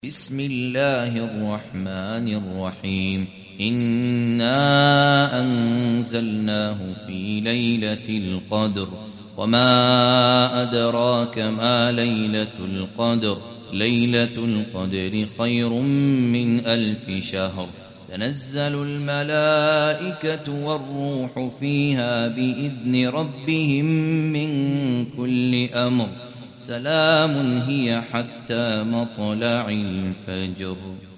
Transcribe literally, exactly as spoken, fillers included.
بسم الله الرحمن الرحيم إنا أنزلناه في ليلة القدر وما أدراك ما ليلة القدر ليلة القدر خير من ألف شهر تنزل الملائكة والروح فيها بإذن ربهم من كل أمر سلام هي حتى مطلع الفجر.